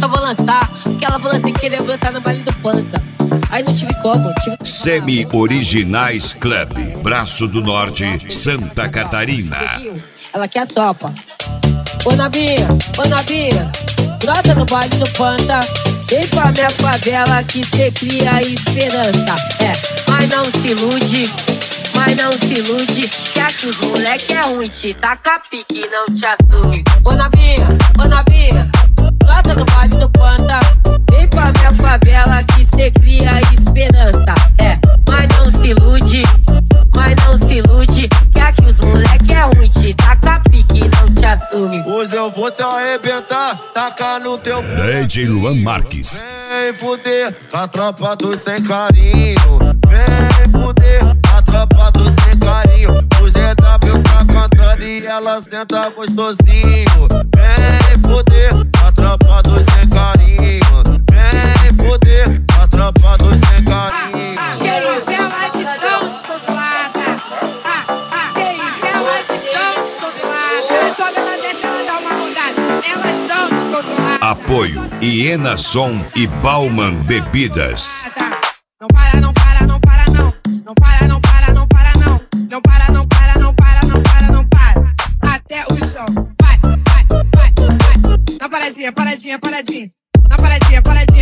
eu vou lançar. Que ela falou assim, queria brotar no baile do Panta. Aí não tive como, Semi-Originais Club, Braço do Norte, Santa Catarina. Ela quer a tropa. Ô Nabinha, brota no baile do Panta. Vem pra minha favela que cê cria esperança. Mas não se ilude, que aqui os moleque é ruim, te taca pique e não te assume. Ô Nabinha, brota no baile do Panta. Vem pra minha favela que cê cria esperança. Mas não se ilude, que aqui os moleque é ruim, te taca pique e não te assume. Hoje eu vou te arrebentar, tacar no teu DJ Luan Marques. Vem fuder, com a tropa do sem carinho. Vem fuder, a tropa do sem carinho. O GW tá cantando e ela senta gostosinho. Vem fuder, a tropa do sem carinho. Vem fuder, a tropa do sem carinho. Que isso, elas estão descontroladas. Que isso, elas estão descontroladas. Sobe na desce, ela dá uma rodada. Elas estão descontroladas. Apoio Iena Som e Bauman Bebidas. Não para, não para, não para, não. Não para, não para, não para, não. Não para, não para, não para, não para, não para. Até o chão. Vai. Na paradinha. Na paradinha.